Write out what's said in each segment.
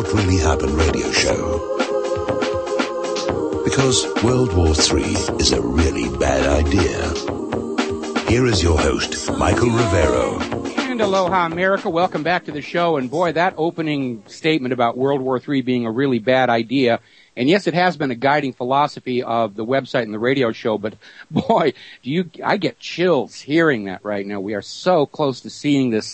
What Really Happened radio show. Because World War III is a really bad idea. Here is your host, Michael Rivero. And aloha, America. Welcome back to the show. And boy, that opening statement about World War III being a really bad idea. And yes, it has been a guiding philosophy of the website and the radio show, but boy, I get chills hearing that right now. We are so close to seeing this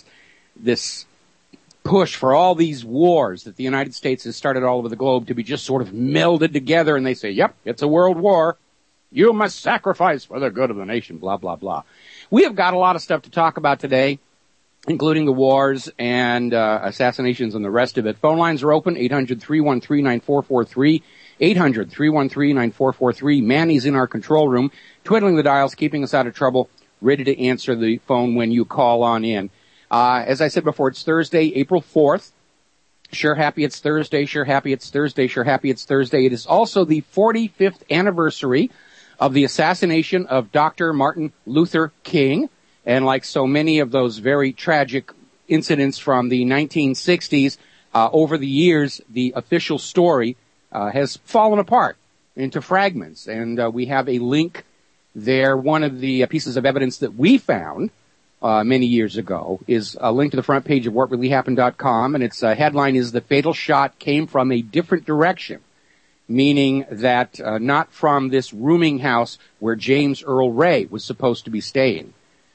push for all these wars that the United States has started all over the globe to be just sort of melded together, and they say, yep, it's a world war. You must sacrifice for the good of the nation, blah, blah, blah. We have got a lot of stuff to talk about today, including the wars and assassinations and the rest of it. Phone lines are open, 800-313-9443, 800-313-9443. Manny's in our control room, twiddling the dials, keeping us out of trouble, ready to answer the phone when you call on in. As I said before, it's Thursday, April 4th. Sure happy it's Thursday, sure happy it's Thursday, sure happy it's Thursday. It is also the 45th anniversary of the assassination of Dr. Martin Luther King. And like so many of those very tragic incidents from the 1960s, over the years, the official story has fallen apart into fragments. And we have a link there. One of the pieces of evidence that we found many years ago is a link to the front page of whatreallyhappened.com, and its headline is "The Fatal Shot Came from a Different Direction," meaning that not from this rooming house where James Earl Ray was supposed to be staying.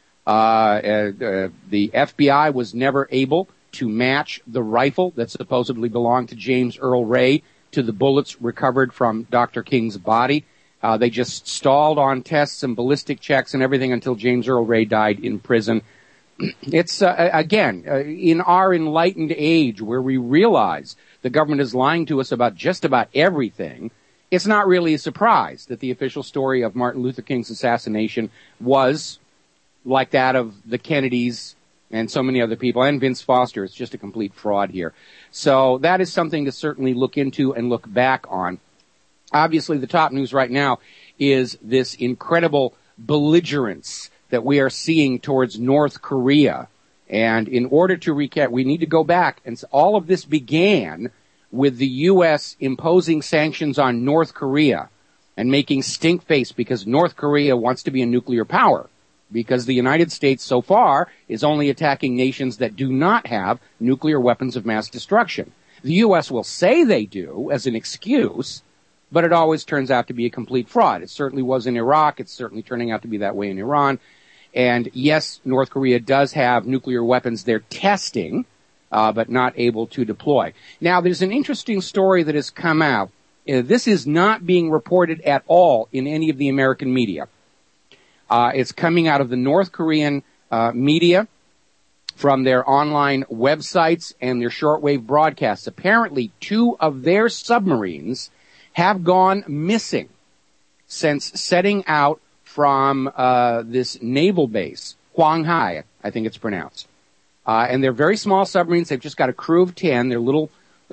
The FBI was never able to match the rifle that supposedly belonged to James Earl Ray to the bullets recovered from Dr. King's body. They just stalled on tests and ballistic checks and everything until James Earl Ray died in prison. It's, again, in our enlightened age where we realize the government is lying to us about just about everything, it's not really a surprise that the official story of Martin Luther King's assassination was like that of the Kennedys and so many other people, and Vince Foster. It's just a complete fraud here. So that is something to certainly look into and look back on. Obviously, the top news right now is this incredible belligerence that we are seeing towards North Korea. And in order to recap, we need to go back. And all of this began with the U.S. imposing sanctions on North Korea and making stink face because North Korea wants to be a nuclear power. Because the United States so far is only attacking nations that do not have nuclear weapons of mass destruction. The U.S. will say they do as an excuse, but it always turns out to be a complete fraud. It certainly was in Iraq. It's certainly turning out to be that way in Iran. And yes, North Korea does have nuclear weapons they're testing, but not able to deploy. Now, there's an interesting story that has come out. This is not being reported at all in any of the American media. It's coming out of the North Korean media from their online websites and their shortwave broadcasts. Apparently, 2 of their submarines have gone missing since setting out from this naval base, Hwanghae, I think it's pronounced. And they're very small submarines. They've just got a crew of 10. They're little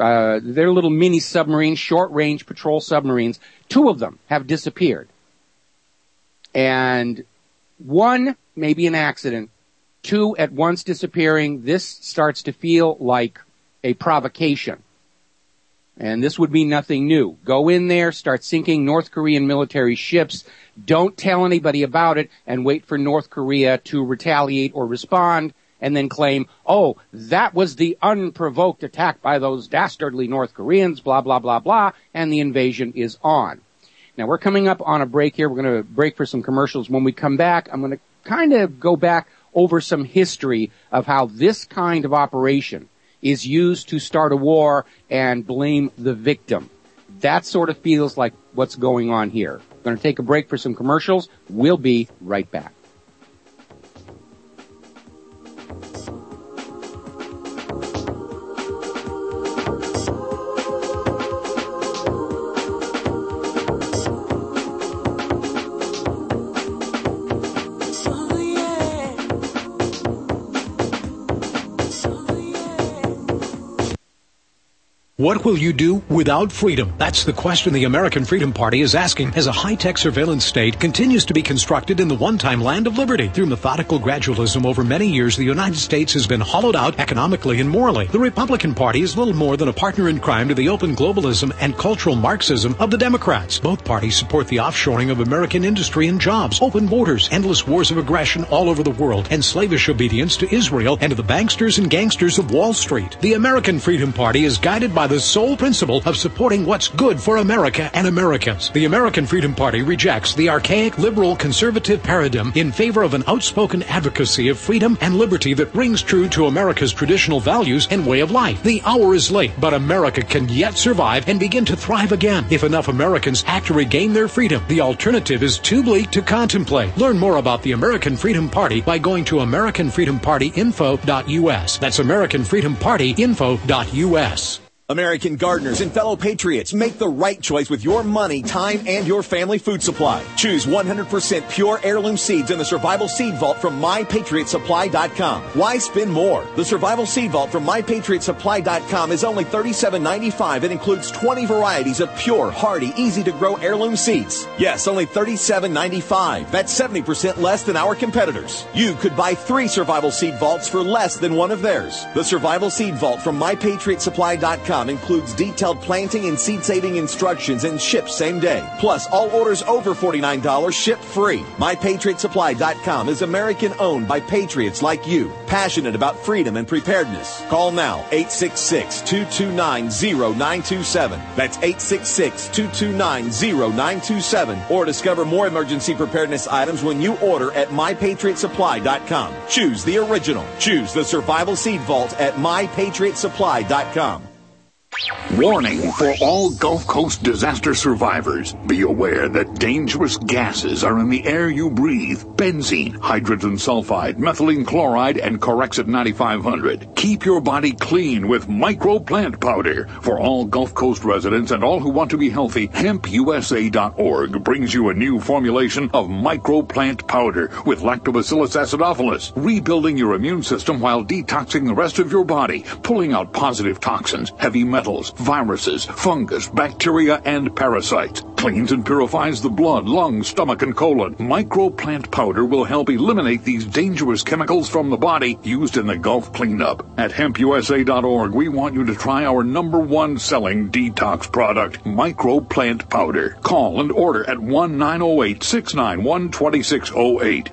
mini submarines, short-range patrol submarines. 2 of them have disappeared. And 1, maybe an accident. 2 at once disappearing. This starts to feel like a provocation. And this would be nothing new. Go in there, start sinking North Korean military ships. Don't tell anybody about it and wait for North Korea to retaliate or respond and then claim, oh, that was the unprovoked attack by those dastardly North Koreans, blah, blah, blah, blah, and the invasion is on. Now, we're coming up on a break here. We're going to break for some commercials. When we come back, I'm going to kind of go back over some history of how this kind of operation is used to start a war and blame the victim. That sort of feels like what's going on here. We're going to take a break for some commercials. We'll be right back. What will you do without freedom? That's the question the American Freedom Party is asking as a high-tech surveillance state continues to be constructed in the one-time land of liberty. Through methodical gradualism over many years, the United States has been hollowed out economically and morally. The Republican Party is little more than a partner in crime to the open globalism and cultural Marxism of the Democrats. Both parties support the offshoring of American industry and jobs, open borders, endless wars of aggression all over the world, and slavish obedience to Israel and to the banksters and gangsters of Wall Street. The American Freedom Party is guided by the sole principle of supporting what's good for America and Americans. The American Freedom Party rejects the archaic liberal conservative paradigm in favor of an outspoken advocacy of freedom and liberty that rings true to America's traditional values and way of life. The hour is late, but America can yet survive and begin to thrive again if enough Americans act to regain their freedom. The alternative is too bleak to contemplate. Learn more about the American Freedom Party by going to AmericanFreedomPartyInfo.us. That's AmericanFreedomPartyInfo.us. American gardeners and fellow patriots, make the right choice with your money, time, and your family food supply. Choose 100% pure heirloom seeds in the Survival Seed Vault from MyPatriotSupply.com. Why spend more? The Survival Seed Vault from MyPatriotSupply.com is only $37.95 and includes 20 varieties of pure, hardy, easy-to-grow heirloom seeds. Yes, only $37.95. That's 70% less than our competitors. You could buy 3 Survival Seed Vaults for less than one of theirs. The Survival Seed Vault from MyPatriotSupply.com includes detailed planting and seed-saving instructions and ships same day. Plus, all orders over $49 ship free. MyPatriotSupply.com is American-owned by patriots like you, passionate about freedom and preparedness. Call now, 866-229-0927. That's 866-229-0927. Or discover more emergency preparedness items when you order at MyPatriotSupply.com. Choose the original. Choose the Survival Seed Vault at MyPatriotSupply.com. Warning for all Gulf Coast disaster survivors. Be aware that dangerous gases are in the air you breathe. Benzene, hydrogen sulfide, methylene chloride, and Corexit 9500. Keep your body clean with Micro Plant Powder. For all Gulf Coast residents and all who want to be healthy, HempUSA.org brings you a new formulation of Micro Plant Powder with Lactobacillus acidophilus, rebuilding your immune system while detoxing the rest of your body, pulling out positive toxins, heavy metals, viruses, fungus, bacteria, and parasites. Cleans and purifies the blood, lungs, stomach, and colon. Micro Plant Powder will help eliminate these dangerous chemicals from the body used in the Gulf cleanup. At HempUSA.org, we want you to try our #1 selling detox product, Micro Plant Powder. Call and order at 1-908-691-2608,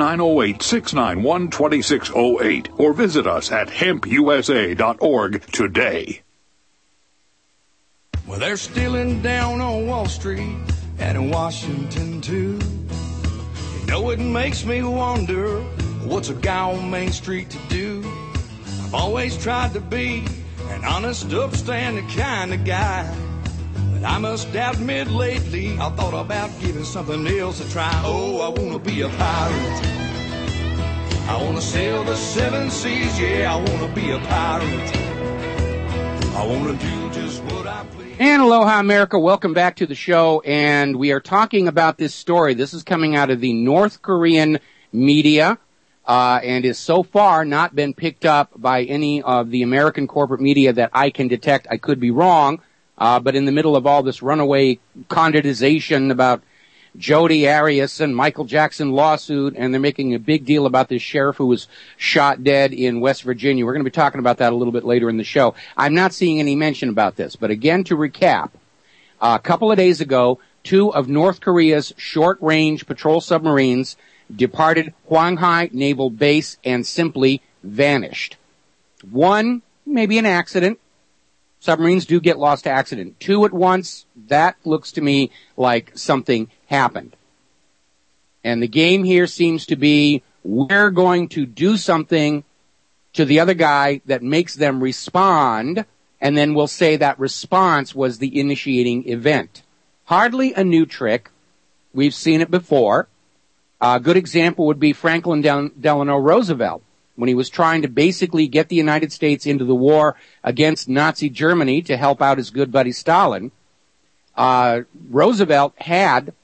1-908-691-2608, or visit us at HempUSA.org today. Well, they're stealing down on Wall Street and in Washington, too. You know, it makes me wonder, what's a guy on Main Street to do? I've always tried to be an honest, upstanding kind of guy. But I must admit lately, I thought about giving something else a try. Oh, I want to be a pirate. I want to sail the 7 seas, yeah, I want to be a pirate. I want to do just what I please. And aloha, America. Welcome back to the show. And we are talking about this story. This is coming out of the North Korean media and is so far not been picked up by any of the American corporate media that I can detect. I could be wrong, but in the middle of all this runaway condensation about Jodi Arias and Michael Jackson lawsuit, and they're making a big deal about this sheriff who was shot dead in West Virginia. We're going to be talking about that a little bit later in the show. I'm not seeing any mention about this, but again, to recap, a couple of days ago, 2 of North Korea's short-range patrol submarines departed Hwanghae Naval Base and simply vanished. 1, maybe an accident. Submarines do get lost to accident. 2 at once, that looks to me like something happened. And the game here seems to be, we're going to do something to the other guy that makes them respond, and then we'll say that response was the initiating event. Hardly a new trick. We've seen it before. A good example would be Franklin Delano Roosevelt, when he was trying to basically get the United States into the war against Nazi Germany to help out his good buddy Stalin. Roosevelt had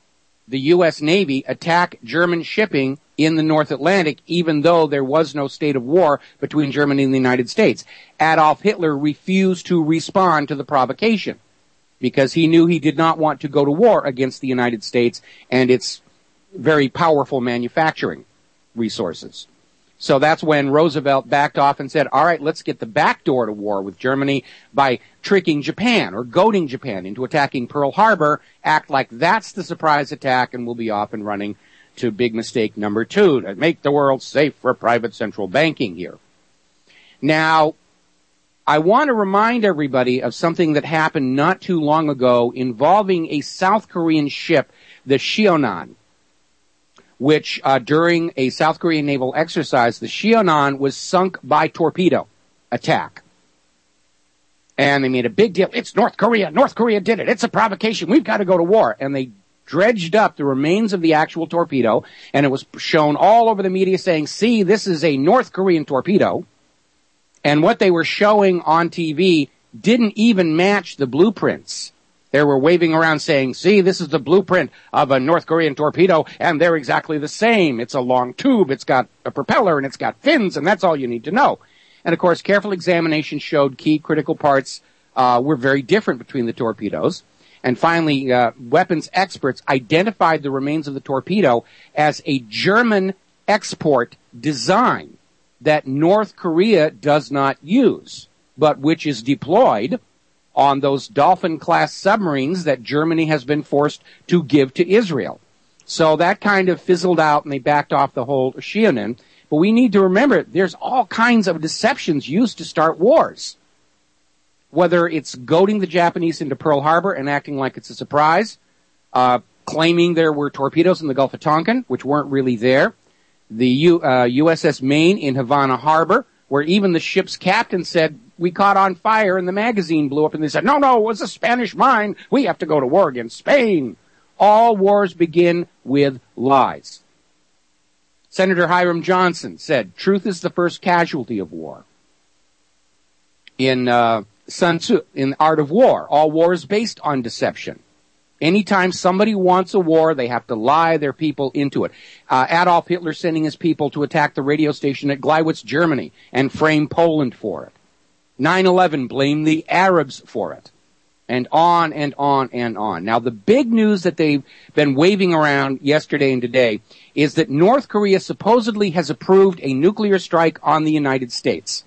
the U.S. Navy attack German shipping in the North Atlantic, even though there was no state of war between Germany and the United States. Adolf Hitler refused to respond to the provocation because he knew he did not want to go to war against the United States and its very powerful manufacturing resources. So that's when Roosevelt backed off and said, all right, let's get the back door to war with Germany by tricking Japan or goading Japan into attacking Pearl Harbor, act like that's the surprise attack, and we'll be off and running to big mistake number 2, to make the world safe for private central banking here. Now, I want to remind everybody of something that happened not too long ago involving a South Korean ship, the Cheonan, which during a South Korean naval exercise, the Cheonan was sunk by torpedo attack. And they made a big deal. It's North Korea. North Korea did it. It's a provocation. We've got to go to war. And they dredged up the remains of the actual torpedo, and it was shown all over the media saying, see, this is a North Korean torpedo. And what they were showing on TV didn't even match the blueprints. They were waving around saying, see, this is the blueprint of a North Korean torpedo, and they're exactly the same. It's a long tube, it's got a propeller, and it's got fins, and that's all you need to know. And, of course, careful examination showed key critical parts were very different between the torpedoes. And finally, weapons experts identified the remains of the torpedo as a German export design that North Korea does not use, but which is deployed on those Dolphin-class submarines that Germany has been forced to give to Israel. So that kind of fizzled out, and they backed off the whole Cheonan. But we need to remember, there's all kinds of deceptions used to start wars. Whether it's goading the Japanese into Pearl Harbor and acting like it's a surprise, claiming there were torpedoes in the Gulf of Tonkin, which weren't really there, the USS Maine in Havana Harbor, where even the ship's captain said, we caught on fire and the magazine blew up, and they said, no, it was a Spanish mine. We have to go to war against Spain. All wars begin with lies. Senator Hiram Johnson said, truth is the first casualty of war. In Sun Tzu, in Art of War, all war is based on deception. Anytime somebody wants a war, they have to lie their people into it. Adolf Hitler sending his people to attack the radio station at Gleiwitz, Germany, and frame Poland for it. 9/11 blamed the Arabs for it. And on and on and on. Now, the big news that they've been waving around yesterday and today is that North Korea supposedly has approved a nuclear strike on the United States.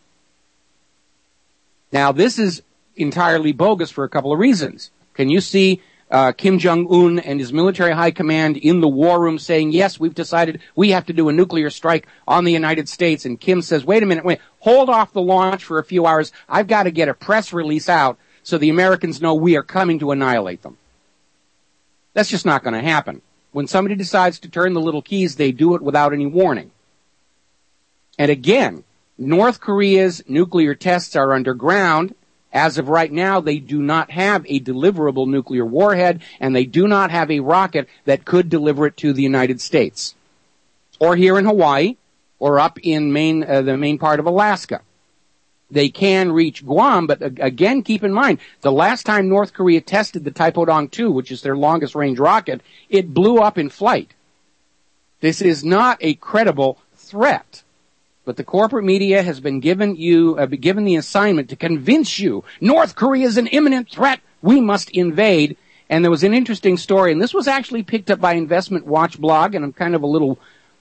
Now, this is entirely bogus for a couple of reasons. Can you see Kim Jong-un and his military high command in the war room saying, yes, we've decided we have to do a nuclear strike on the United States. And Kim says, wait a minute, hold off the launch for a few hours. I've got to get a press release out so the Americans know we are coming to annihilate them. That's just not going to happen. When somebody decides to turn the little keys, they do it without any warning. And again, North Korea's nuclear tests are underground. As of right now, they do not have a deliverable nuclear warhead, and they do not have a rocket that could deliver it to the United States, or here in Hawaii, or up in the main part of Alaska. They can reach Guam, but again, keep in mind, the last time North Korea tested the Taepodong-2, which is their longest range rocket, it blew up in flight. This is not a credible threat. But the corporate media has been given the assignment to convince you North Korea is an imminent threat. We must invade. And there was an interesting story, and this was actually picked up by Investment Watch blog, and I'm kind of a little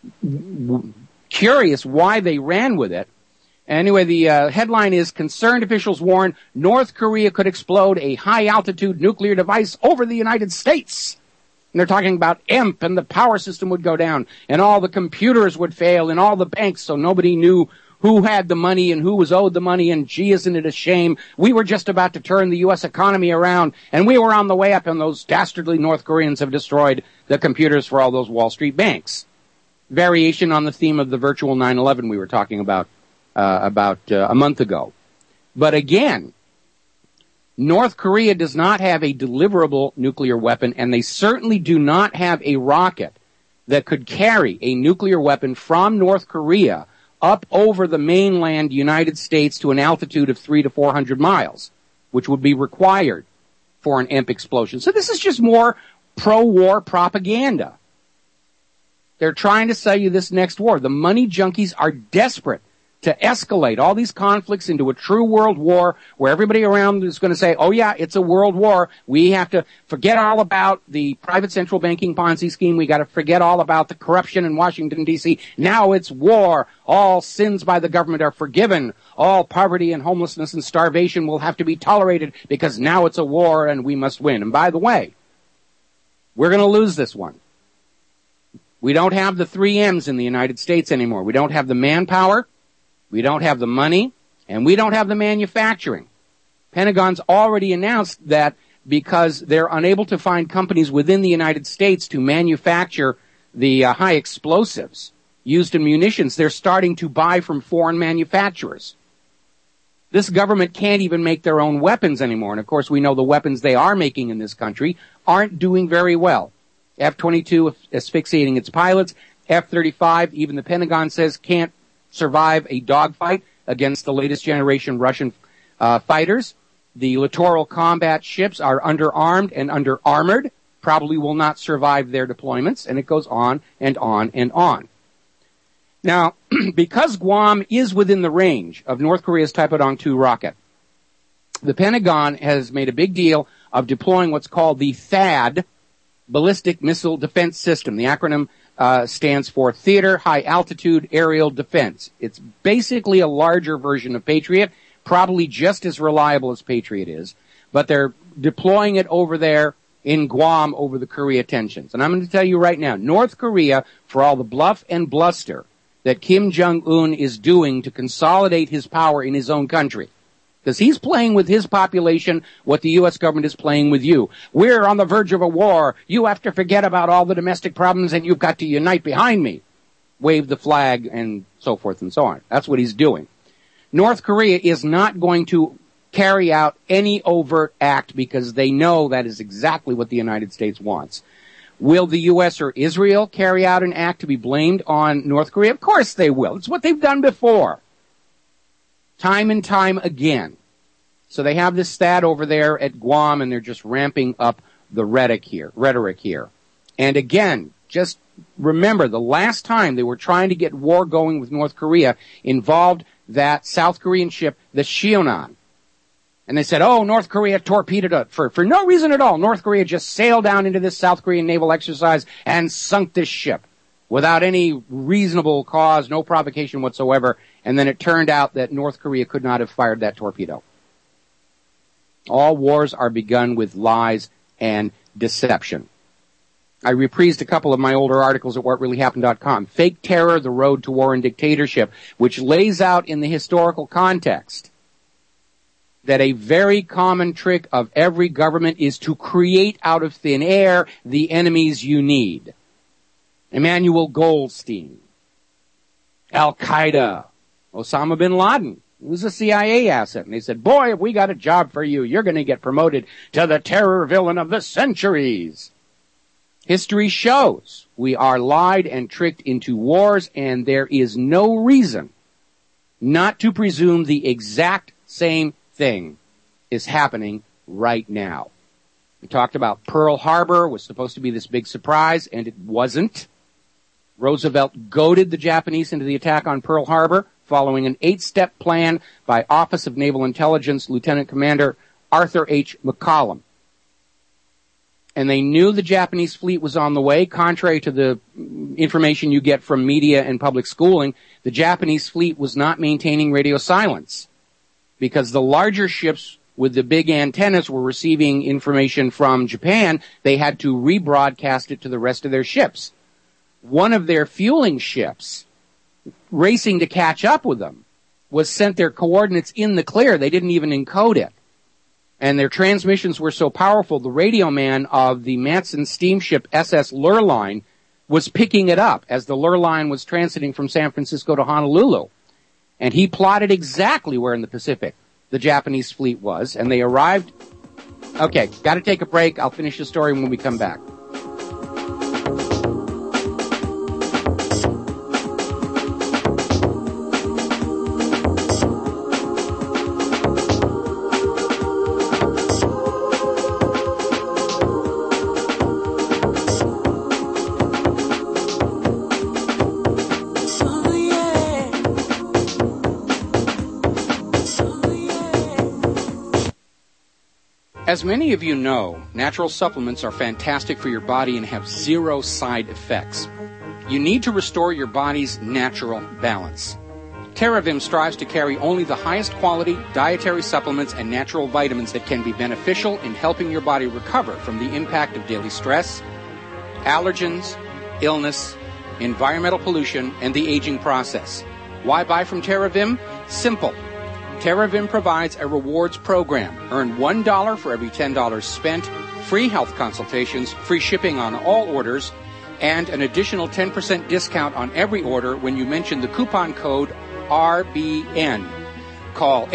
curious why they ran with it. Anyway, the headline is, concerned officials warn North Korea could explode a high-altitude nuclear device over the United States. And they're talking about EMP, and the power system would go down, and all the computers would fail, and all the banks, so nobody knew who had the money and who was owed the money, and gee, isn't it a shame? We were just about to turn the U.S. economy around, and we were on the way up, and those dastardly North Koreans have destroyed the computers for all those Wall Street banks. Variation on the theme of the virtual 9/11 we were talking about a month ago. But again, North Korea does not have a deliverable nuclear weapon, and they certainly do not have a rocket that could carry a nuclear weapon from North Korea up over the mainland United States to an altitude of 300 to 400 miles, which would be required for an EMP explosion. So this is just more pro-war propaganda. They're trying to sell you this next war. The money junkies are desperate to escalate all these conflicts into a true world war where everybody around is going to say, oh yeah, it's a world war. We have to forget all about the private central banking Ponzi scheme. We got to forget all about the corruption in Washington, D.C. Now it's war. All sins by the government are forgiven. All poverty and homelessness and starvation will have to be tolerated because now it's a war and we must win. And by the way, we're going to lose this one. We don't have the 3 M's in the United States anymore. We don't have the manpower. We don't have the money, and we don't have the manufacturing. Pentagon's already announced that because they're unable to find companies within the United States to manufacture the high explosives used in munitions, they're starting to buy from foreign manufacturers. This government can't even make their own weapons anymore, and of course we know the weapons they are making in this country aren't doing very well. F-22 asphyxiating its pilots, F-35, even the Pentagon says, can't survive a dogfight against the latest generation Russian fighters. The littoral combat ships are underarmed and under-armored, probably will not survive their deployments, and it goes on and on and on. Now, because Guam is within the range of North Korea's Taepodong 2 rocket, the Pentagon has made a big deal of deploying what's called the THAAD Ballistic Missile Defense System. The acronym stands for Theater High Altitude Aerial Defense. It's basically a larger version of Patriot, probably just as reliable as Patriot is, but they're deploying it over there in Guam over the Korea tensions. And I'm going to tell you right now, North Korea, for all the bluff and bluster that Kim Jong-un is doing to consolidate his power in his own country, because he's playing with his population what the U.S. government is playing with you. We're on the verge of a war. You have to forget about all the domestic problems and you've got to unite behind me. Wave the flag and so forth and so on. That's what he's doing. North Korea is not going to carry out any overt act because they know that is exactly what the United States wants. Will the U.S. or Israel carry out an act to be blamed on North Korea? Of course they will. It's what they've done before. Time and time again. So they have this THAAD over there at Guam, and they're just ramping up the rhetoric here. And again, just remember, the last time they were trying to get war going with North Korea involved that South Korean ship, the Cheonan. And they said, oh, North Korea torpedoed it for no reason at all. North Korea just sailed down into this South Korean naval exercise and sunk this ship without any reasonable cause, no provocation whatsoever. And then it turned out that North Korea could not have fired that torpedo. All wars are begun with lies and deception. I reprised a couple of my older articles at whatreallyhappened.com. Fake Terror, The Road to War and Dictatorship, which lays out in the historical context that a very common trick of every government is to create out of thin air the enemies you need. Emmanuel Goldstein, Al-Qaeda, Osama bin Laden, who was a CIA asset. And they said, boy, if we got a job for you, you're going to get promoted to the terror villain of the centuries. History shows we are lied and tricked into wars, and there is no reason not to presume the exact same thing is happening right now. We talked about Pearl Harbor was supposed to be this big surprise, and it wasn't. Roosevelt goaded the Japanese into the attack on Pearl Harbor following an 8-step plan by Office of Naval Intelligence Lieutenant Commander Arthur H. McCollum. And they knew the Japanese fleet was on the way. Contrary to the information you get from media and public schooling, the Japanese fleet was not maintaining radio silence because the larger ships with the big antennas were receiving information from Japan. They had to rebroadcast it to the rest of their ships. One of their fueling ships, racing to catch up with them, was sent their coordinates in the clear. They didn't even encode it. And their transmissions were so powerful, the radio man of the Matson steamship SS Lurline was picking it up as the Lurline was transiting from San Francisco to Honolulu. And he plotted exactly where in the Pacific the Japanese fleet was, and they arrived. Okay, got to take a break. I'll finish the story when we come back. As many of you know, natural supplements are fantastic for your body and have zero side effects. You need to restore your body's natural balance. TerraVim strives to carry only the highest quality dietary supplements and natural vitamins that can be beneficial in helping your body recover from the impact of daily stress, allergens, illness, environmental pollution, and the aging process. Why buy from TerraVim? Simple. TerraVim provides a rewards program. Earn $1 for every $10 spent, free health consultations, free shipping on all orders, and an additional 10% discount on every order when you mention the coupon code RBN. Call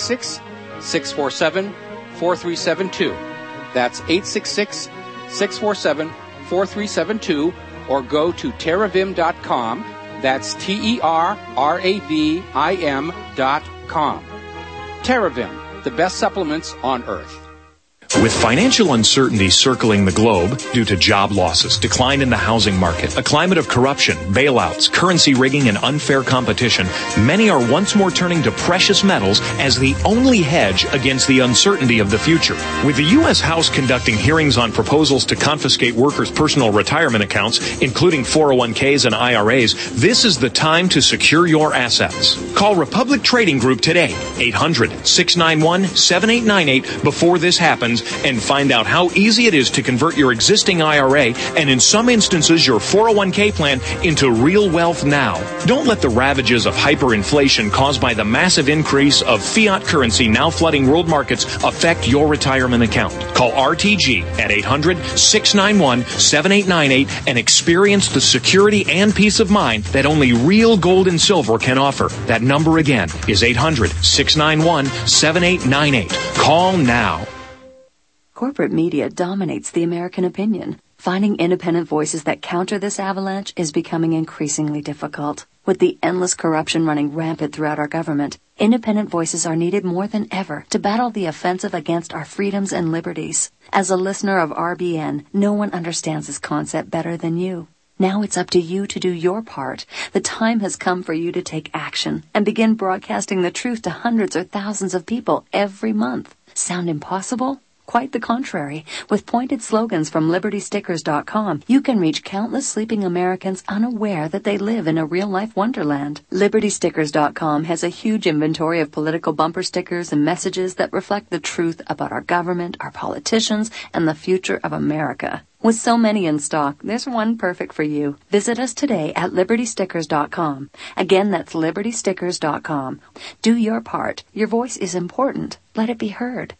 866-647-4372. That's 866-647-4372, or go to terravim.com. That's TerraVim.com. TerraVim, the best supplements on earth. With financial uncertainty circling the globe due to job losses, decline in the housing market, a climate of corruption, bailouts, currency rigging, and unfair competition, many are once more turning to precious metals as the only hedge against the uncertainty of the future. With the U.S. House conducting hearings on proposals to confiscate workers' personal retirement accounts, including 401ks and IRAs, this is the time to secure your assets. Call Republic Trading Group today, 800-691-7898, before this happens, and find out how easy it is to convert your existing IRA and, in some instances, your 401k plan into real wealth now. Don't let the ravages of hyperinflation caused by the massive increase of fiat currency now flooding world markets affect your retirement account. Call RTG at 800-691-7898 and experience the security and peace of mind that only real gold and silver can offer. That number again is 800-691-7898. Call now. Corporate media dominates the American opinion. Finding independent voices that counter this avalanche is becoming increasingly difficult. With the endless corruption running rampant throughout our government, independent voices are needed more than ever to battle the offensive against our freedoms and liberties. As a listener of RBN, no one understands this concept better than you. Now it's up to you to do your part. The time has come for you to take action and begin broadcasting the truth to hundreds or thousands of people every month. Sound impossible? Quite the contrary. With pointed slogans from LibertyStickers.com, you can reach countless sleeping Americans unaware that they live in a real-life wonderland. LibertyStickers.com has a huge inventory of political bumper stickers and messages that reflect the truth about our government, our politicians, and the future of America. With so many in stock, there's one perfect for you. Visit us today at LibertyStickers.com. Again, that's LibertyStickers.com. Do your part. Your voice is important. Let it be heard.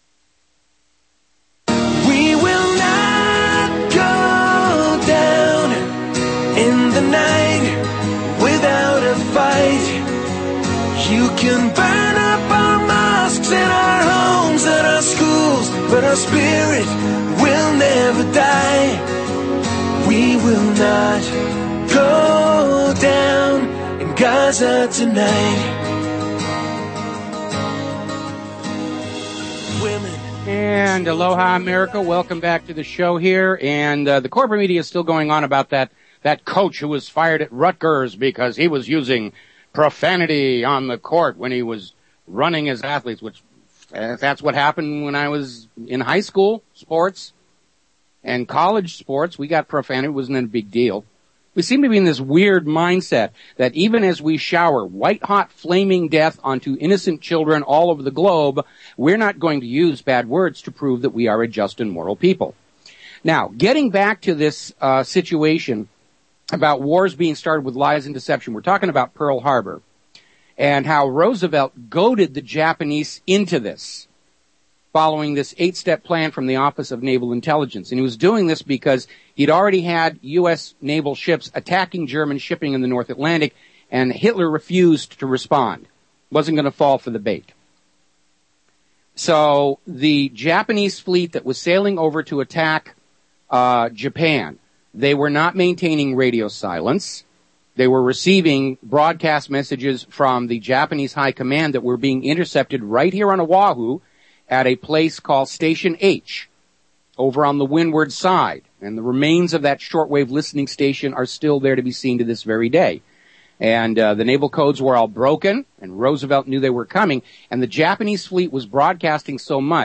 We will not go down in the night without a fight. You can burn up our mosques and our homes and our schools, but our spirit will never die. We will not go down in Gaza tonight. Women. And aloha, America. Welcome back to the show here. And the corporate media is still going on about that coach who was fired at Rutgers because he was using profanity on the court when he was running his athletes, which that's what happened when I was in high school sports and college sports. We got profanity. It wasn't a big deal. We seem to be in this weird mindset that even as we shower white-hot flaming death onto innocent children all over the globe, we're not going to use bad words to prove that we are a just and moral people. Now, getting back to this situation about wars being started with lies and deception, we're talking about Pearl Harbor and how Roosevelt goaded the Japanese into this, following this 8-step plan from the Office of Naval Intelligence. And he was doing this because he'd already had U.S. naval ships attacking German shipping in the North Atlantic, and Hitler refused to respond. Wasn't going to fall for the bait. So the Japanese fleet that was sailing over to attack Japan, they were not maintaining radio silence. They were receiving broadcast messages from the Japanese High Command that were being intercepted right here on Oahu, at a place called Station H, over on the windward side. And the remains of that shortwave listening station are still there to be seen to this very day. And the naval codes were all broken, and Roosevelt knew they were coming. And the Japanese fleet was broadcasting so much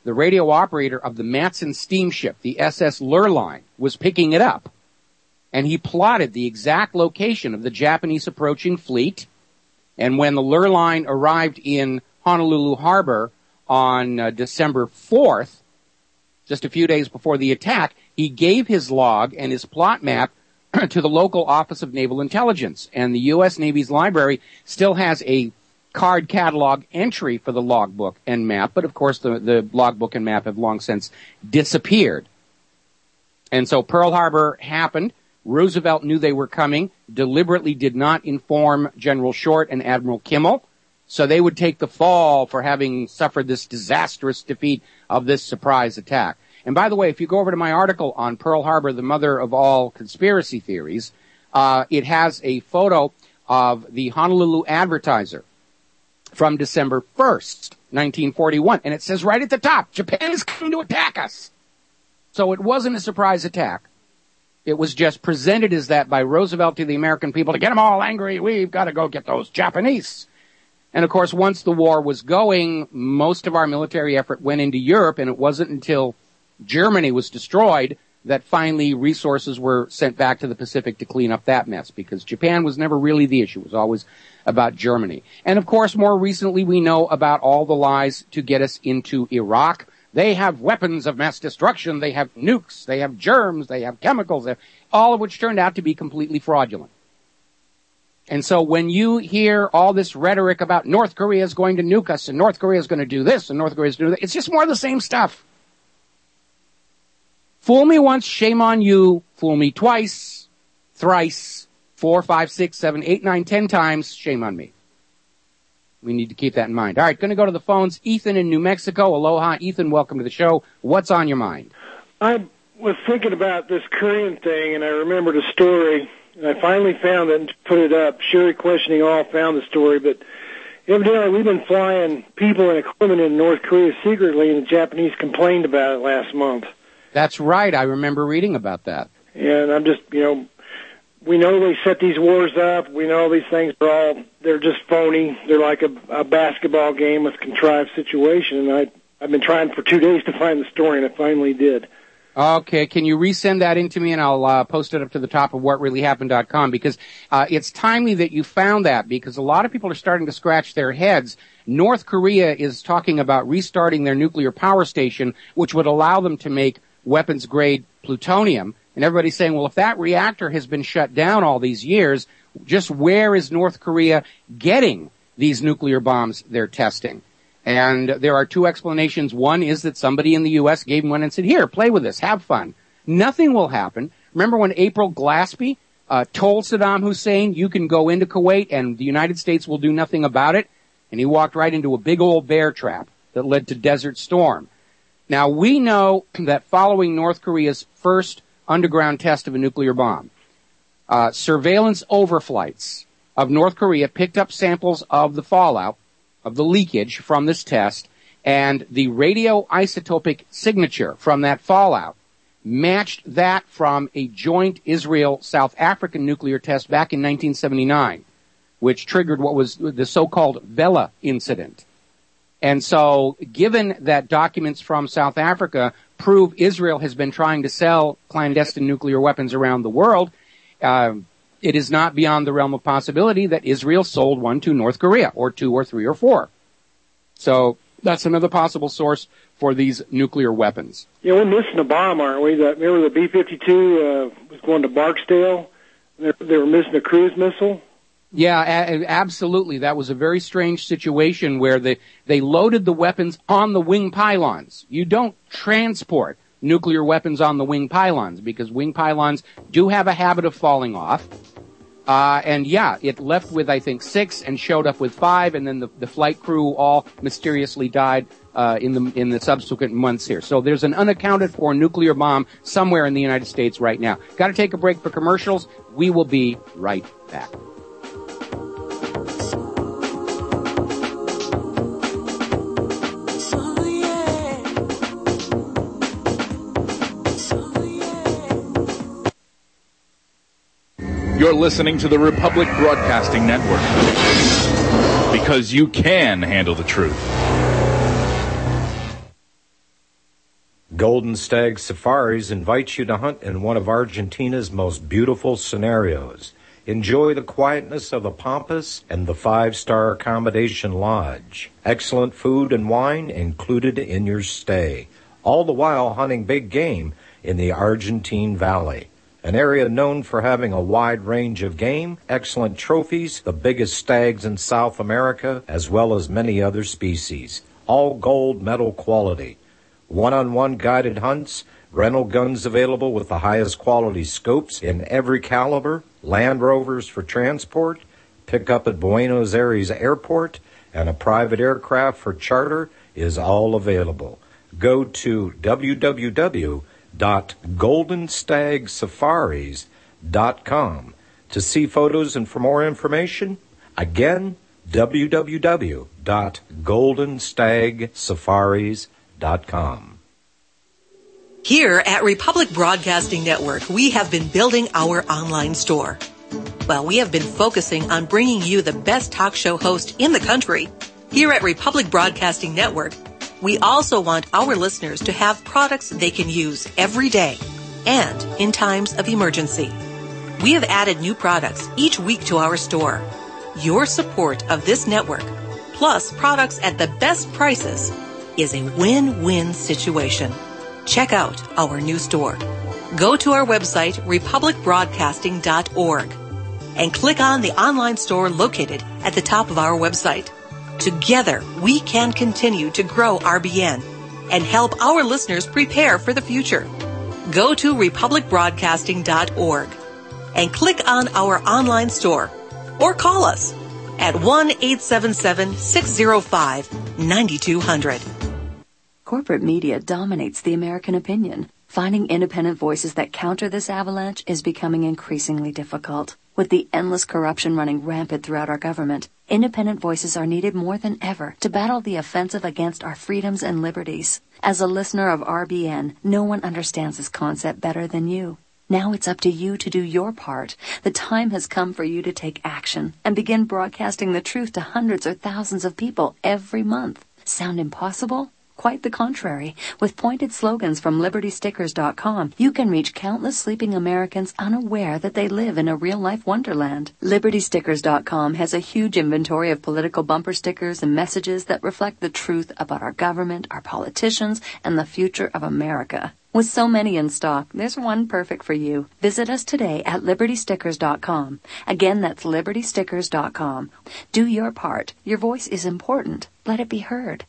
the radio operator of the Matson steamship, the SS Lurline, was picking it up. And he plotted the exact location of the Japanese approaching fleet. And when the Lurline arrived in Honolulu Harbor on December 4th, just a few days before the attack, he gave his log and his plot map to the local Office of Naval Intelligence. And the U.S. Navy's library still has a card catalog entry for the logbook and map, but of course the logbook and map have long since disappeared. And so Pearl Harbor happened. Roosevelt knew they were coming, deliberately did not inform General Short and Admiral Kimmel, so they would take the fall for having suffered this disastrous defeat of this surprise attack. And by the way, if you go over to my article on Pearl Harbor, the mother of all conspiracy theories, it has a photo of the Honolulu Advertiser from December 1st, 1941. And it says right at the top, Japan is coming to attack us. So it wasn't a surprise attack. It was just presented as that by Roosevelt to the American people to get them all angry. We've got to go get those Japanese. And of course, once the war was going, most of our military effort went into Europe, and it wasn't until Germany was destroyed that finally resources were sent back to the Pacific to clean up that mess, because Japan was never really the issue. It was always about Germany. And of course, more recently, we know about all the lies to get us into Iraq. They have weapons of mass destruction. They have nukes. They have germs. They have chemicals, all of which turned out to be completely fraudulent. And so when you hear all this rhetoric about North Korea is going to nuke us and North Korea is going to do this and North Korea is going to do that, it's just more of the same stuff. Fool me once, shame on you. Fool me twice, thrice, 4, 5, 6, 7, 8, 9, 10 times, shame on me. We need to keep that in mind. All right, going to go to the phones. Ethan in New Mexico. Aloha. Ethan, welcome to the show. What's on your mind? I was thinking about this Korean thing, and I remembered a story, and I finally found it and put it up. Sherry Questioning All found the story, but evidently we've been flying people and equipment in North Korea secretly, and the Japanese complained about it last month. That's right. I remember reading about that. And I'm just, we know they set these wars up. We know these things they're just phony. They're like a basketball game with contrived situation. And I've been trying for 2 days to find the story, and I finally did. Okay, can you resend that in to me, and I'll post it up to the top of whatreallyhappened.com, because it's timely that you found that, because a lot of people are starting to scratch their heads. North Korea is talking about restarting their nuclear power station, which would allow them to make weapons-grade plutonium. And everybody's saying, well, if that reactor has been shut down all these years, just where is North Korea getting these nuclear bombs they're testing? And there are two explanations. One is that somebody in the U.S. gave them one and said, here, play with this, have fun. Nothing will happen. Remember when April Glaspie told Saddam Hussein, you can go into Kuwait and the United States will do nothing about it? And he walked right into a big old bear trap that led to Desert Storm. Now, we know that following North Korea's first underground test of a nuclear bomb, surveillance overflights of North Korea picked up samples of the fallout, of the leakage from this test, and the radioisotopic signature from that fallout matched that from a joint Israel-South African nuclear test back in 1979, which triggered what was the so-called Vela incident. And so, given that documents from South Africa prove Israel has been trying to sell clandestine nuclear weapons around the world, it is not beyond the realm of possibility that Israel sold one to North Korea, or 2 or 3 or 4. So that's another possible source for these nuclear weapons. Yeah, we're missing a bomb, aren't we? Remember the B-52 was going to Barksdale? They were missing a cruise missile? Yeah, absolutely. That was a very strange situation where they loaded the weapons on the wing pylons. You don't transport nuclear weapons on the wing pylons because wing pylons do have a habit of falling off. And yeah, it left with, I think, 6 and showed up with 5, and then the flight crew all mysteriously died in the subsequent months here. So there's an unaccounted for nuclear bomb somewhere in the United States right now. Got to take a break for commercials. We will be right back. You're listening to the Republic Broadcasting Network, because you can handle the truth. Golden Stag Safaris invites you to hunt in one of Argentina's most beautiful scenarios. Enjoy the quietness of the Pampas and the 5-star accommodation lodge. Excellent food and wine included in your stay, all the while hunting big game in the Argentine Valley, an area known for having a wide range of game, excellent trophies, the biggest stags in South America, as well as many other species, all gold medal quality. One-on-one guided hunts, rental guns available with the highest quality scopes in every caliber, Land Rovers for transport, pickup at Buenos Aires Airport, and a private aircraft for charter is all available. Go to www.goldenstagsafaris.com to see photos and for more information. Again, www.goldenstagsafaris.com. Here at Republic Broadcasting Network, we have been building our online store. Well, we have been focusing on bringing you the best talk show host in the country. Here at Republic Broadcasting Network, we also want our listeners to have products they can use every day and in times of emergency. We have added new products each week to our store. Your support of this network, plus products at the best prices, is a win-win situation. Check out our new store. Go to our website, republicbroadcasting.org, and click on the online store located at the top of our website. Together, we can continue to grow RBN and help our listeners prepare for the future. Go to republicbroadcasting.org and click on our online store or call us at 1-877-605-9200. Corporate media dominates the American opinion. Finding independent voices that counter this avalanche is becoming increasingly difficult. With the endless corruption running rampant throughout our government, independent voices are needed more than ever to battle the offensive against our freedoms and liberties. As a listener of RBN, no one understands this concept better than you. Now it's up to you to do your part. The time has come for you to take action and begin broadcasting the truth to hundreds or thousands of people every month. Sound impossible? Quite the contrary. With pointed slogans from LibertyStickers.com, you can reach countless sleeping Americans unaware that they live in a real-life wonderland. LibertyStickers.com has a huge inventory of political bumper stickers and messages that reflect the truth about our government, our politicians, and the future of America. With so many in stock, there's one perfect for you. Visit us today at LibertyStickers.com. Again, that's LibertyStickers.com. Do your part. Your voice is important. Let it be heard.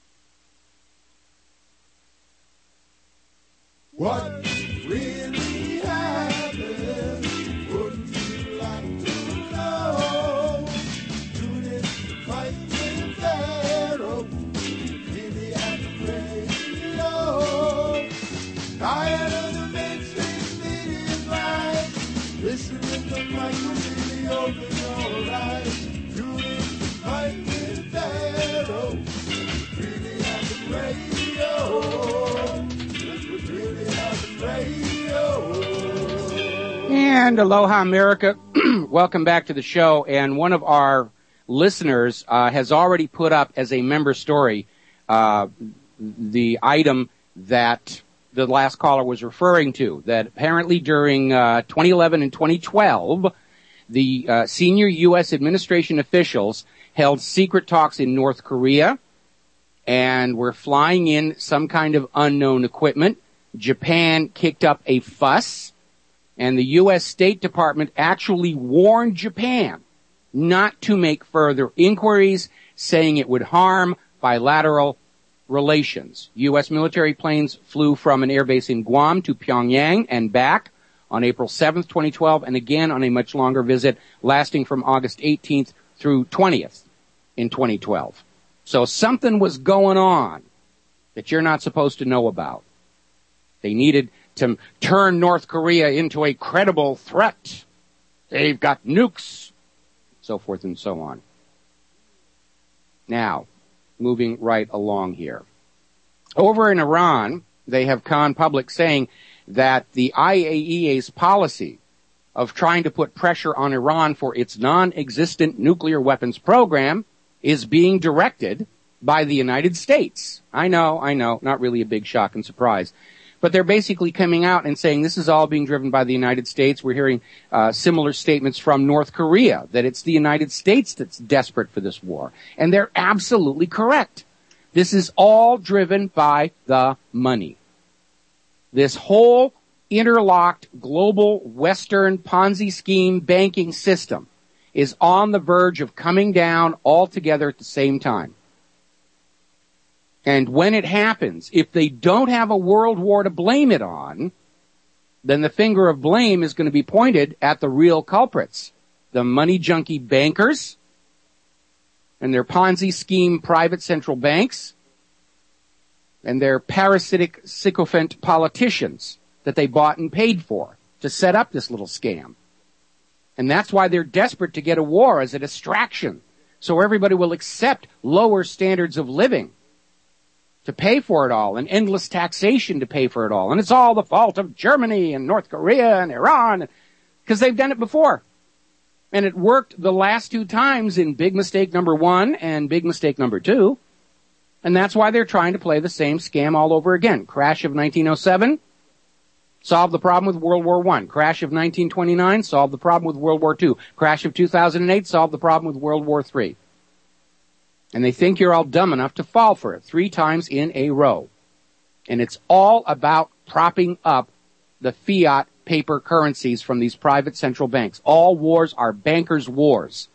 What really happened? Wouldn't you like to know? Tune in to Fight with Pharaoh. Maybe at the radio. Tired of the mainstream media's lies. Listen to Michael really open your eyes. Tune in to Fight with Pharaoh. Really at the radio. And aloha, America. Welcome back to the show. And one of our listeners has already put up as a member story the item that the last caller was referring to, that apparently during 2011 and 2012, the senior U.S. administration officials held secret talks in North Korea and were flying in some kind of unknown equipment. Japan kicked up a fuss, and the U.S. State Department actually warned Japan not to make further inquiries, saying it would harm bilateral relations. U.S. military planes flew from an airbase in Guam to Pyongyang and back on April 7th, 2012, and again on a much longer visit lasting from August 18th through 20th in 2012. So something was going on that you're not supposed to know about. They needed to turn North Korea into a credible threat. They've got nukes, so forth and so on. Now, moving right along here. Over in Iran, they have gone public saying that the IAEA's policy of trying to put pressure on Iran for its non-existent nuclear weapons program is being directed by the United States. I know, not really a big shock and surprise. But they're basically coming out and saying this is all being driven by the United States. We're hearing similar statements from North Korea, that it's the United States that's desperate for this war. And they're absolutely correct. This is all driven by the money. This whole interlocked global Western Ponzi scheme banking system is on the verge of coming down all together at the same time. And when it happens, if they don't have a world war to blame it on, then the finger of blame is going to be pointed at the real culprits. The money junkie bankers and their Ponzi scheme private central banks and their parasitic sycophant politicians that they bought and paid for to set up this little scam. And that's why they're desperate to get a war as a distraction, so everybody will accept lower standards of living to pay for it all, and endless taxation to pay for it all. And it's all the fault of Germany and North Korea and Iran, because they've done it before. And it worked the last two times in big mistake number 1 and big mistake number 2. And that's why they're trying to play the same scam all over again. Crash of 1907, solved the problem with World War I. Crash of 1929, solved the problem with World War II. Crash of 2008, solved the problem with World War III. And they think you're all dumb enough to fall for it 3 times in a row. And it's all about propping up the fiat paper currencies from these private central banks. All wars are bankers' wars.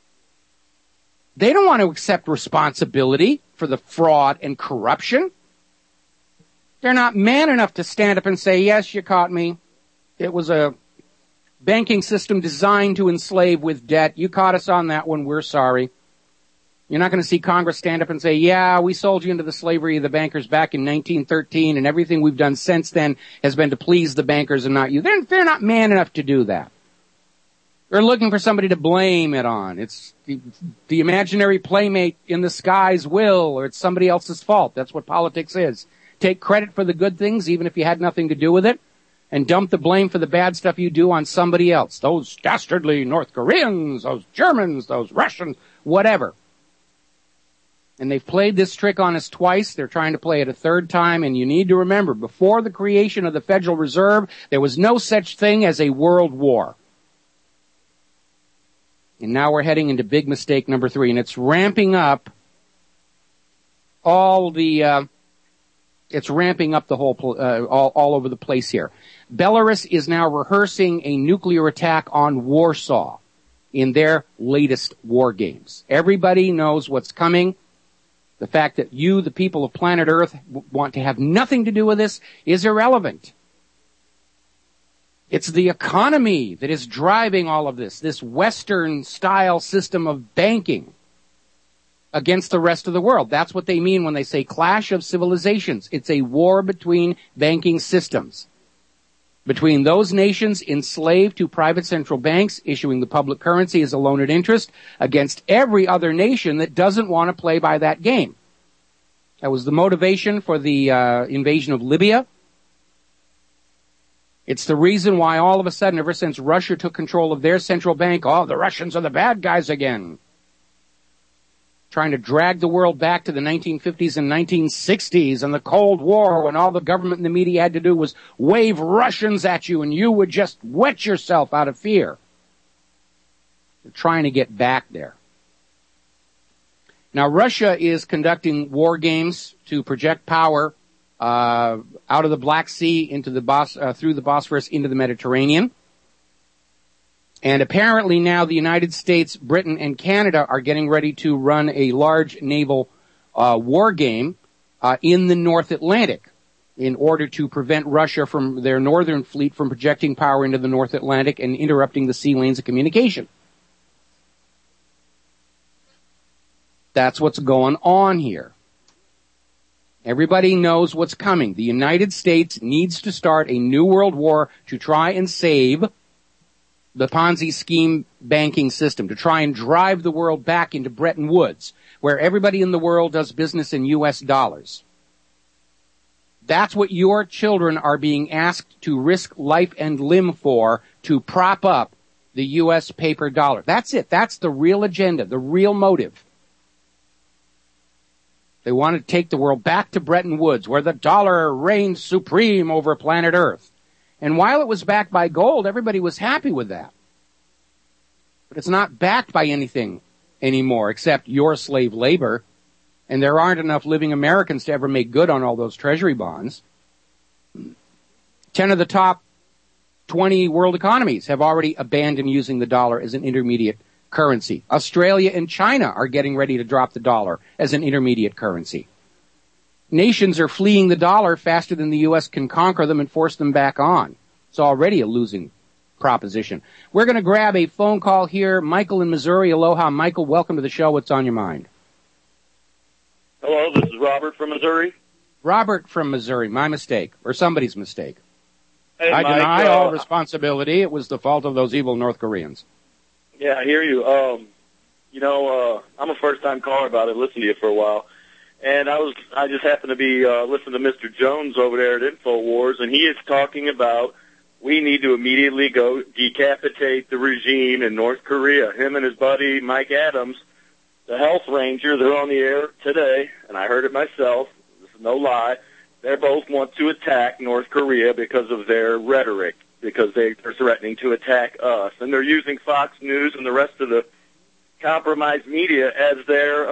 They don't want to accept responsibility for the fraud and corruption. They're not man enough to stand up and say, yes, you caught me. It was a banking system designed to enslave with debt. You caught us on that one. We're sorry. You're not going to see Congress stand up and say, yeah, we sold you into the slavery of the bankers back in 1913, and everything we've done since then has been to please the bankers and not you. They're not man enough to do that. They're looking for somebody to blame it on. It's the imaginary playmate in the sky's will, or it's somebody else's fault. That's what politics is. Take credit for the good things, even if you had nothing to do with it, and dump the blame for the bad stuff you do on somebody else. Those dastardly North Koreans, those Germans, those Russians, whatever. And they've played this trick on us twice. They're trying to play it a third time. And you need to remember, before the creation of the Federal Reserve, there was no such thing as a world war. And now we're heading into big mistake number 3. And it's ramping up it's ramping up the whole, all over the place here. Belarus is now rehearsing a nuclear attack on Warsaw in their latest war games. Everybody knows what's coming. The fact that you, the people of planet Earth, want to have nothing to do with this is irrelevant. It's the economy that is driving all of this Western-style system of banking against the rest of the world. That's what they mean when they say clash of civilizations. It's a war between banking systems, between those nations enslaved to private central banks issuing the public currency as a loan at interest against every other nation that doesn't want to play by that game. That was the motivation for the invasion of Libya. It's the reason why all of a sudden, ever since Russia took control of their central bank, the Russians are the bad guys again. Trying to drag the world back to the 1950s and 1960s and the Cold War, when all the government and the media had to do was wave Russians at you and you would just wet yourself out of fear. They're trying to get back there. Now, Russia is conducting war games to project power out of the Black Sea into the through the Bosphorus into the Mediterranean. And apparently now the United States, Britain, and Canada are getting ready to run a large naval war game in the North Atlantic in order to prevent Russia from their northern fleet from projecting power into the North Atlantic and interrupting the sea lanes of communication. That's what's going on here. Everybody knows what's coming. The United States needs to start a new world war to try and save the Ponzi scheme banking system, to try and drive the world back into Bretton Woods, where everybody in the world does business in U.S. dollars. That's what your children are being asked to risk life and limb for, to prop up the U.S. paper dollar. That's it. That's the real agenda, the real motive. They want to take the world back to Bretton Woods, where the dollar reigned supreme over planet Earth. And while it was backed by gold, everybody was happy with that. But it's not backed by anything anymore except your slave labor. And there aren't enough living Americans to ever make good on all those treasury bonds. 10 of the top 20 world economies have already abandoned using the dollar as an intermediate currency. Australia and China are getting ready to drop the dollar as an intermediate currency. Nations are fleeing the dollar faster than the U.S. can conquer them and force them back on. It's already a losing proposition. We're going to grab a phone call here. Michael in Missouri. Aloha, Michael. Welcome to the show. What's on your mind? Hello, this is Robert from Missouri. Robert from Missouri. My mistake, or somebody's mistake. Hey, I Mike, deny all responsibility. It was the fault of those evil North Koreans. Yeah, I hear you. I'm a first-time caller about it. Listened to you for a while. And I just happened to be listening to Mr. Jones over there at InfoWars, and he is talking about we need to immediately go decapitate the regime in North Korea. Him and his buddy Mike Adams, the health ranger, they're on the air today, and I heard it myself. This is no lie. They both want to attack North Korea because of their rhetoric, because they're threatening to attack us. And they're using Fox News and the rest of the compromised media as their,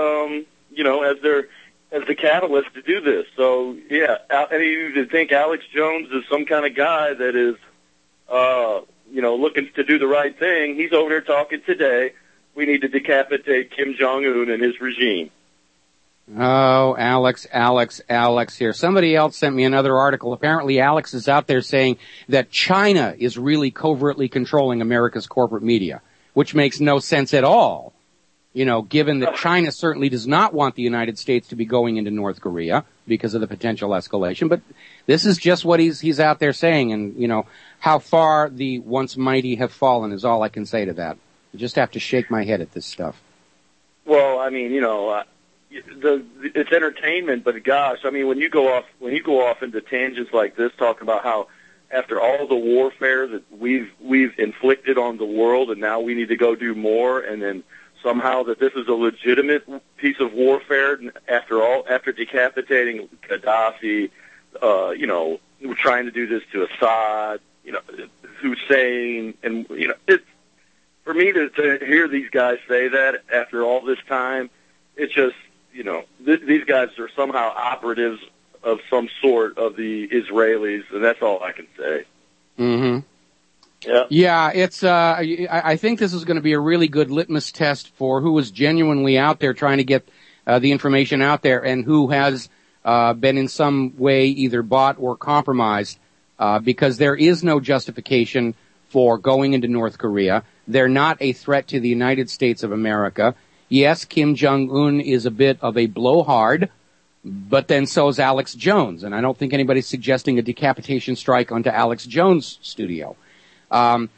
as the catalyst to do this. So, yeah, any of you that think Alex Jones is some kind of guy that is, looking to do the right thing, he's over there talking today. We need to decapitate Kim Jong-un and his regime. Oh, Alex here. Somebody else sent me another article. Apparently Alex is out there saying that China is really covertly controlling America's corporate media, which makes no sense at all. Given that China certainly does not want the United States to be going into North Korea because of the potential escalation. But this is just what he's out there saying. And, how far the once mighty have fallen is all I can say to that. I just have to shake my head at this stuff. Well, I mean, it's entertainment, but gosh, I mean, when you go off into tangents like this, talking about how after all the warfare that we've inflicted on the world, and now we need to go do more, and then somehow that this is a legitimate piece of warfare after decapitating Gaddafi, we're trying to do this to Assad, Hussein, and it's for me to hear these guys say that after all this time, it's just these guys are somehow operatives of some sort of the Israelis, and that's all I can say. Mm-hmm. Yeah, it's. I think this is going to be a really good litmus test for who is genuinely out there trying to get the information out there, and who has been in some way either bought or compromised, because there is no justification for going into North Korea. They're not a threat to the United States of America. Yes, Kim Jong-un is a bit of a blowhard, but then so is Alex Jones, and I don't think anybody's suggesting a decapitation strike onto Alex Jones' studio. I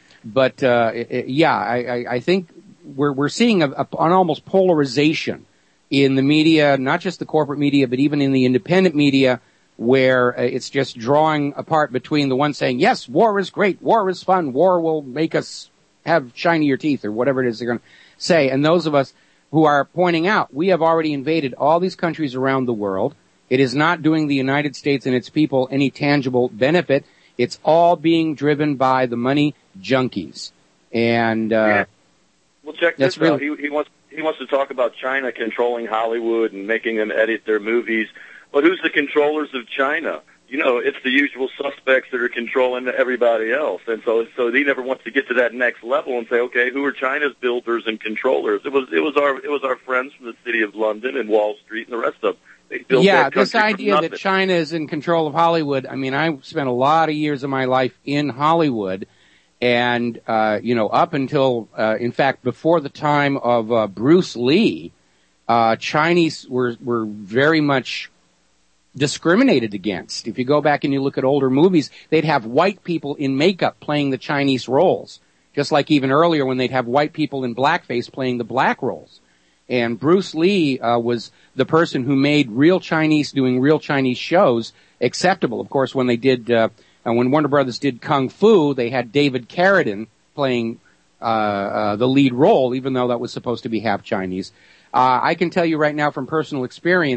think we're seeing an almost polarization in the media, not just the corporate media, but even in the independent media, where it's just drawing apart between the ones saying, yes, war is great, war is fun, war will make us have shinier teeth, or whatever it is they're going to say, and those of us who are pointing out, we have already invaded all these countries around the world. It is not doing the United States and its people any tangible benefit. It's all being driven by the money junkies. And well, check this out. He wants to talk about China controlling Hollywood and making them edit their movies. But who's the controllers of China? It's the usual suspects that are controlling everybody else. And so he never wants to get to that next level and say, okay, who are China's builders and controllers? It was our friends from the City of London and Wall Street and the rest of them. They built that this country idea that China is in control of Hollywood. I mean, I spent a lot of years of my life in Hollywood, and up until in fact before the time of Bruce Lee, Chinese were very much discriminated against. If you go back and you look at older movies, they'd have white people in makeup playing the Chinese roles, just like even earlier when they'd have white people in blackface playing the black roles. And Bruce Lee was the person who made doing real Chinese shows acceptable. Of course, when they did, when Warner Brothers did Kung Fu, they had David Carradine playing the lead role, even though that was supposed to be half Chinese. I can tell you right now from personal experience,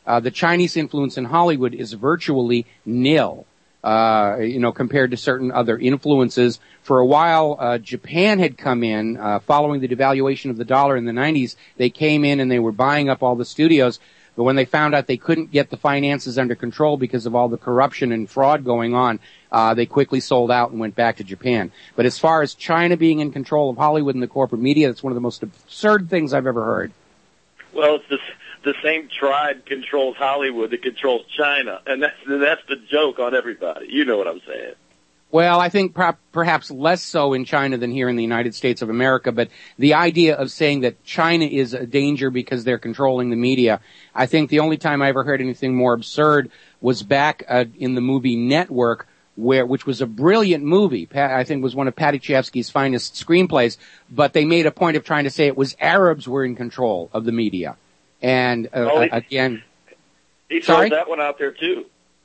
the Chinese influence in Hollywood is virtually nil. Compared to certain other influences. For a while, Japan had come in, following the devaluation of the dollar in the 90s. They came in and they were buying up all the studios. But when they found out they couldn't get the finances under control because of all the corruption and fraud going on, they quickly sold out and went back to Japan. But as far as China being in control of Hollywood and the corporate media, that's one of the most absurd things I've ever heard. Well, it's the same tribe controls Hollywood that controls China, and that's the joke on everybody. You know what I'm saying. Well, I think perhaps less so in China than here in the United States of America, but the idea of saying that China is a danger because they're controlling the media, I think the only time I ever heard anything more absurd was back in the movie Network, which was a brilliant movie. I think was one of Paddy Chayefsky's finest screenplays, but they made a point of trying to say it was Arabs were in control of the media. And again, he throws that one out there too.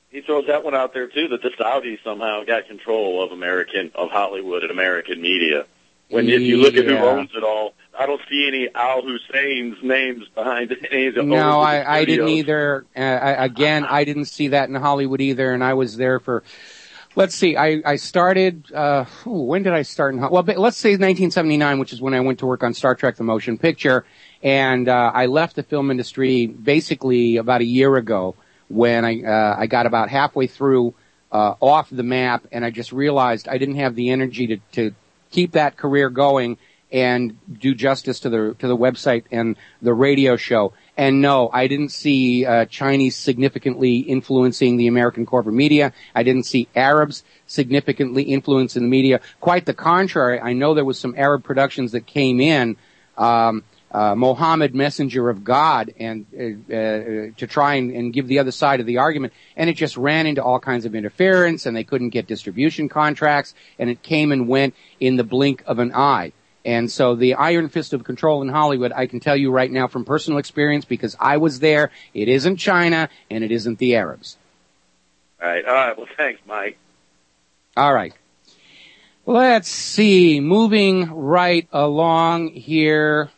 That the Saudis somehow got control of Hollywood and American media. If you look at who owns it all, I don't see any Al Hussein's names behind any of the. No, I didn't either. I didn't see that in Hollywood either, and I was there for. Let's see, I started, when did I start in, well, let's say 1979, which is when I went to work on Star Trek The Motion Picture, and I left the film industry basically about a year ago when I got about halfway through off the map, and I just realized I didn't have the energy to keep that career going and do justice to the website and the radio show. And no, I didn't see Chinese significantly influencing the American corporate media. I didn't see Arabs significantly influencing the media. Quite the contrary. I know there was some Arab productions that came in, Mohammed, Messenger of God, and to try and give the other side of the argument. And it just ran into all kinds of interference, and they couldn't get distribution contracts, and it came and went in the blink of an eye. And so the iron fist of control in Hollywood, I can tell you right now from personal experience, because I was there, it isn't China and it isn't the Arabs. All right. Well, thanks, Mike. All right. Let's see. Moving right along here,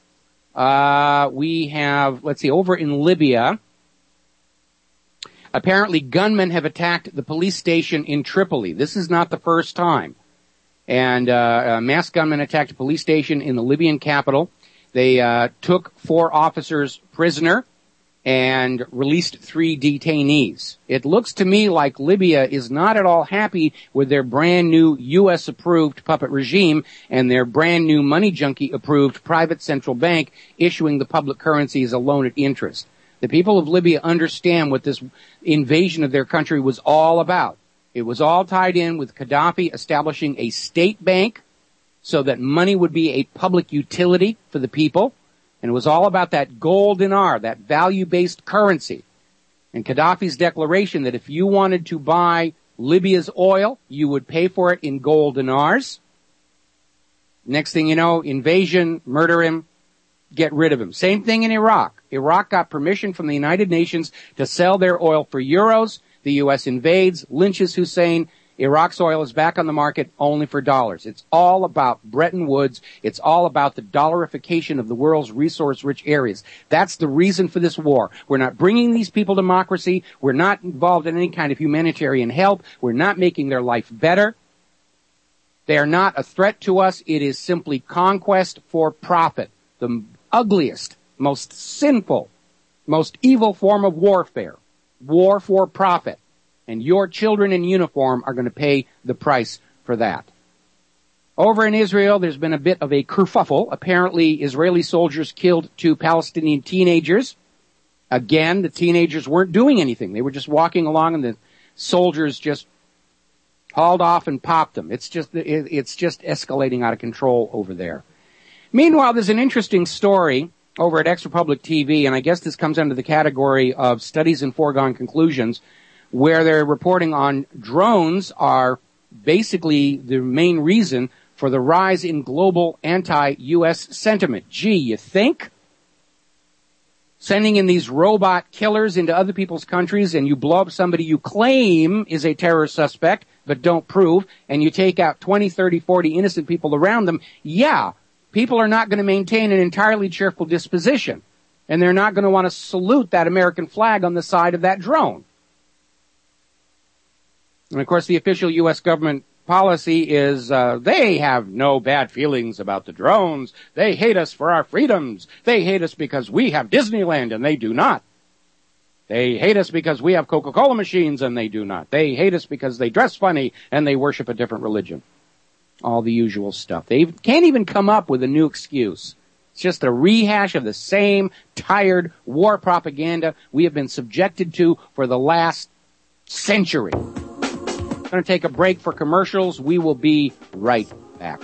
we have, over in Libya, apparently gunmen have attacked the police station in Tripoli. This is not the first time. And mass gunmen attacked a police station in the Libyan capital. They took 4 officers prisoner and released 3 detainees. It looks to me like Libya is not at all happy with their brand new U.S.-approved puppet regime and their brand new money junkie-approved private central bank issuing the public currency as a loan at interest. The people of Libya understand what this invasion of their country was all about. It was all tied in with Gaddafi establishing a state bank so that money would be a public utility for the people. And it was all about that gold dinar, that value-based currency. And Gaddafi's declaration that if you wanted to buy Libya's oil, you would pay for it in gold dinars. Next thing you know, invasion, murder him, get rid of him. Same thing in Iraq. Iraq got permission from the United Nations to sell their oil for euros. The U.S. invades, lynches Hussein. Iraq's oil is back on the market only for dollars. It's all about Bretton Woods. It's all about the dollarification of the world's resource-rich areas. That's the reason for this war. We're not bringing these people democracy. We're not involved in any kind of humanitarian help. We're not making their life better. They are not a threat to us. It is simply conquest for profit. The ugliest, most sinful, most evil form of warfare. War for profit. And your children in uniform are going to pay the price for that. Over in Israel, there's been a bit of a kerfuffle. Apparently, Israeli soldiers killed 2 Palestinian teenagers. Again, the teenagers weren't doing anything. They were just walking along, and the soldiers just hauled off and popped them. It's just escalating out of control over there. Meanwhile, there's an interesting story over at Ex Republic TV, and I guess this comes under the category of studies and foregone conclusions, where they're reporting on drones are basically the main reason for the rise in global anti-U.S. sentiment. Gee, you think? Sending in these robot killers into other people's countries, and you blow up somebody you claim is a terror suspect, but don't prove, and you take out 20, 30, 40 innocent people around them, yeah, people are not going to maintain an entirely cheerful disposition. And they're not going to want to salute that American flag on the side of that drone. And of course, the official U.S. government policy is they have no bad feelings about the drones. They hate us for our freedoms. They hate us because we have Disneyland and they do not. They hate us because we have Coca-Cola machines and they do not. They hate us because they dress funny and they worship a different religion. All the usual stuff. They can't even come up with a new excuse. It's just a rehash of the same tired war propaganda we have been subjected to for the last century. We're going to take a break for commercials. We will be right back.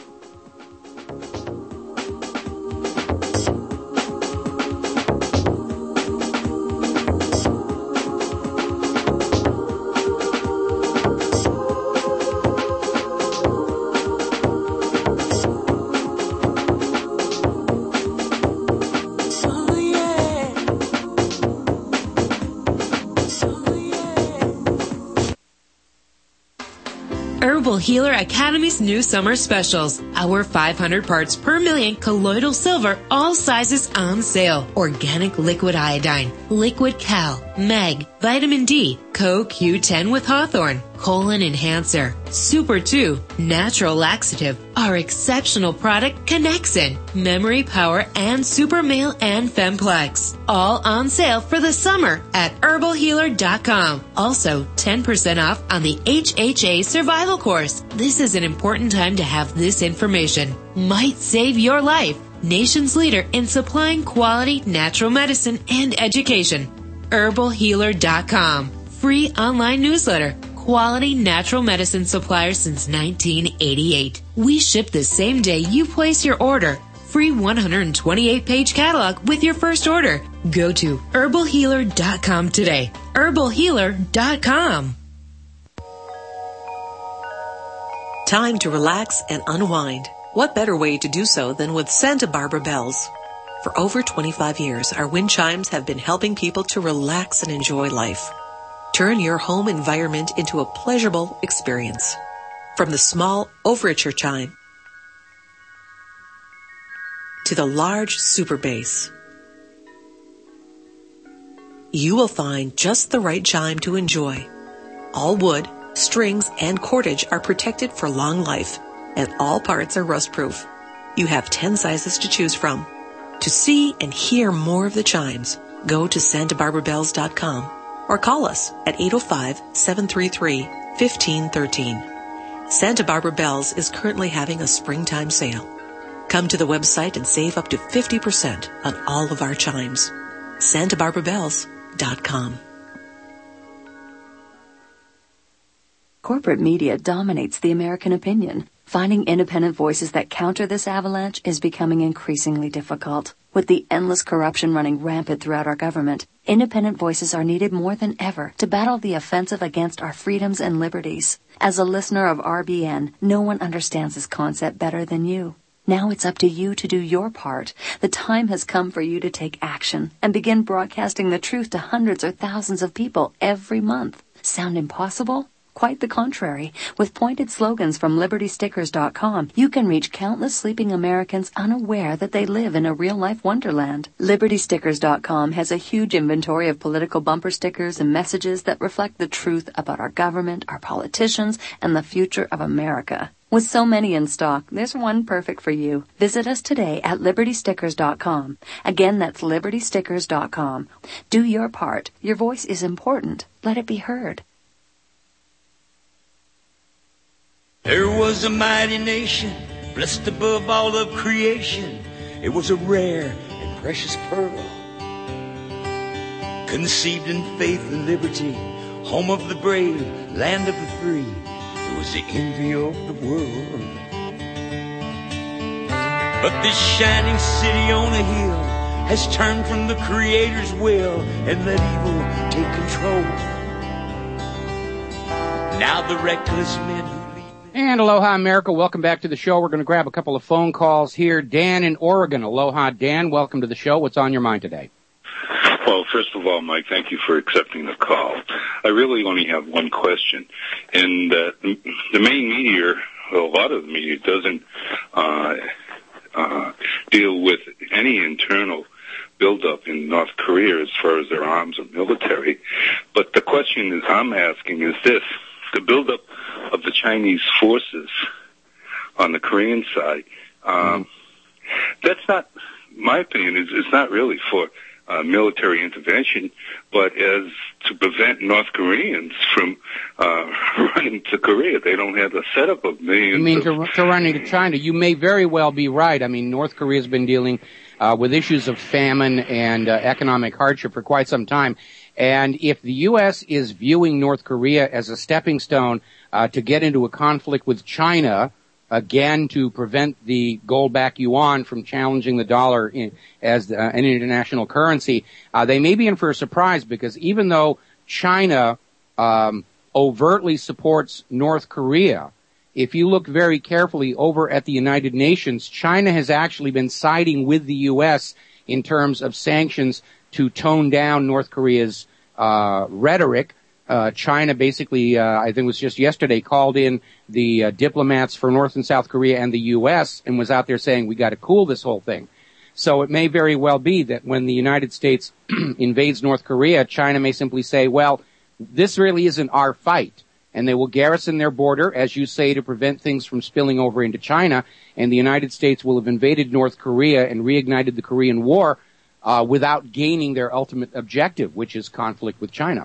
Herbal Healer Academy's new summer specials. Our 500 parts per million colloidal silver, all sizes on sale. Organic liquid iodine, liquid cal, mag, vitamin D, CoQ10 with Hawthorne, colon enhancer, Super 2, natural laxative, our exceptional product Connexin, memory power, and Super Male and Femplex. All on sale for the summer at herbalhealer.com. Also, 10% off on the HHA survival course. This is an important time to have this information. Might save your life. Nation's leader in supplying quality natural medicine and education. herbalhealer.com. Free online newsletter. Quality natural medicine supplier since 1988. We ship the same day you place your order. Free 128-page catalog with your first order. Go to herbalhealer.com today. herbalhealer.com. Time to relax and unwind. What better way to do so than with Santa Barbara Bells? For over 25 years, our wind chimes have been helping people to relax and enjoy life. Turn your home environment into a pleasurable experience. From the small overture chime to the large super bass, you will find just the right chime to enjoy. All wood, strings, and cordage are protected for long life, and all parts are rust-proof. You have 10 sizes to choose from. To see and hear more of the chimes, go to santabarbarbells.com or call us at 805-733-1513. Santa Barbara Bells is currently having a springtime sale. Come to the website and save up to 50% on all of our chimes. santabarbarbells.com. Corporate media dominates the American opinion. Finding independent voices that counter this avalanche is becoming increasingly difficult. With the endless corruption running rampant throughout our government, independent voices are needed more than ever to battle the offensive against our freedoms and liberties. As a listener of RBN, no one understands this concept better than you. Now it's up to you to do your part. The time has come for you to take action and begin broadcasting the truth to hundreds or thousands of people every month. Sound impossible? Quite the contrary. With pointed slogans from LibertyStickers.com, you can reach countless sleeping Americans unaware that they live in a real-life wonderland. LibertyStickers.com has a huge inventory of political bumper stickers and messages that reflect the truth about our government, our politicians, and the future of America. With so many in stock, there's one perfect for you. Visit us today at LibertyStickers.com. Again, that's LibertyStickers.com. Do your part. Your voice is important. Let it be heard. There was a mighty nation, blessed above all of creation. It was a rare and precious pearl, conceived in faith and liberty, home of the brave, land of the free. It was the envy of the world. But this shining city on a hill has turned from the Creator's will and let evil take control. Now the reckless men who And aloha, America. Welcome back to the show. We're going to grab a couple of phone calls here. Dan in Oregon. Aloha, Dan. Welcome to the show. What's on your mind today? Well, first of all, Mike, thank you for accepting the call. I really only have one question. And the main media, a lot of the media, doesn't deal with any internal buildup in North Korea as far as their arms or military. But the question is I'm asking is this: the buildup of the Chinese forces on the Korean side, that's not, my opinion, is not really for military intervention, but as to prevent North Koreans from running to Korea. They don't have the setup of millions. You mean to running to China? You may very well be right. I mean, North Korea's been dealing with issues of famine and economic hardship for quite some time. And if the U.S. is viewing North Korea as a stepping stone to get into a conflict with China, again, to prevent the gold-backed yuan from challenging the dollar as an international currency, they may be in for a surprise, because even though China overtly supports North Korea, if you look very carefully over at the United Nations, China has actually been siding with the U.S. in terms of sanctions to tone down North Korea's rhetoric. China basically, I think it was just yesterday, called in the diplomats for North and South Korea and the U.S. and was out there saying, we got to cool this whole thing. So it may very well be that when the United States invades North Korea, China may simply say, well, this really isn't our fight. And they will garrison their border, as you say, to prevent things from spilling over into China. And the United States will have invaded North Korea and reignited the Korean War without gaining their ultimate objective, which is conflict with China.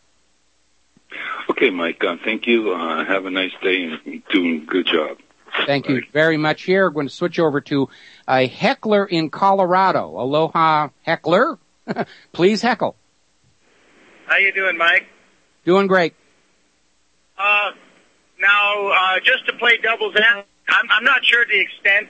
Okay, Mike, thank you. Have a nice day and doing a good job. Thank you very much. Here, we're going to switch over to a heckler in Colorado. Aloha, heckler. Please heckle. How you doing, Mike? Doing great. Now, just to play devil's advocate, I'm not sure the extent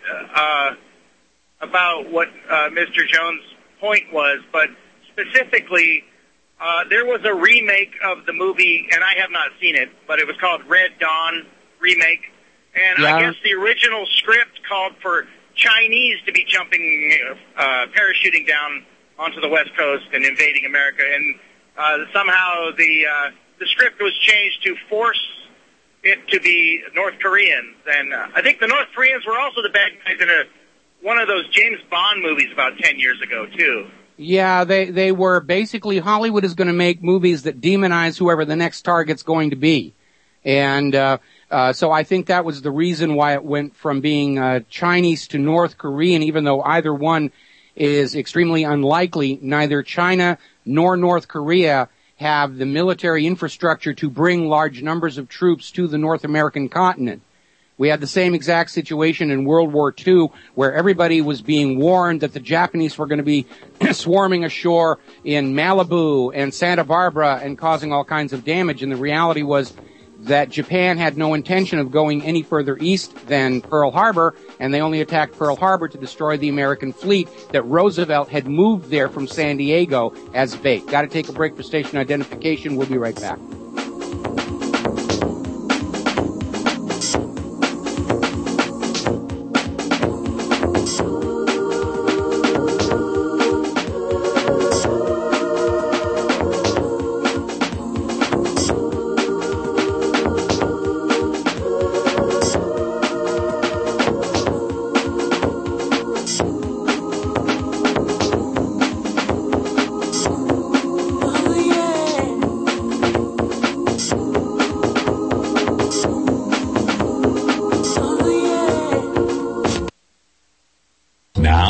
about what Mr. Jones' point was, but specifically, there was a remake of the movie, and I have not seen it, but it was called Red Dawn remake. And I guess the original script called for Chinese to be jumping, parachuting down onto the West Coast and invading America. And somehow the script was changed to force it to be North Koreans. And I think the North Koreans were also the bad guys in one of those James Bond movies about 10 years ago, too. Yeah, they were basically, Hollywood is going to make movies that demonize whoever the next target's going to be. And so I think that was the reason why it went from being Chinese to North Korean, even though either one is extremely unlikely. Neither China nor North Korea have the military infrastructure to bring large numbers of troops to the North American continent. We had the same exact situation in World War II, where everybody was being warned that the Japanese were going to be swarming ashore in Malibu and Santa Barbara and causing all kinds of damage. And the reality was that Japan had no intention of going any further east than Pearl Harbor, and they only attacked Pearl Harbor to destroy the American fleet that Roosevelt had moved there from San Diego as bait. Got to take a break for station identification. We'll be right back.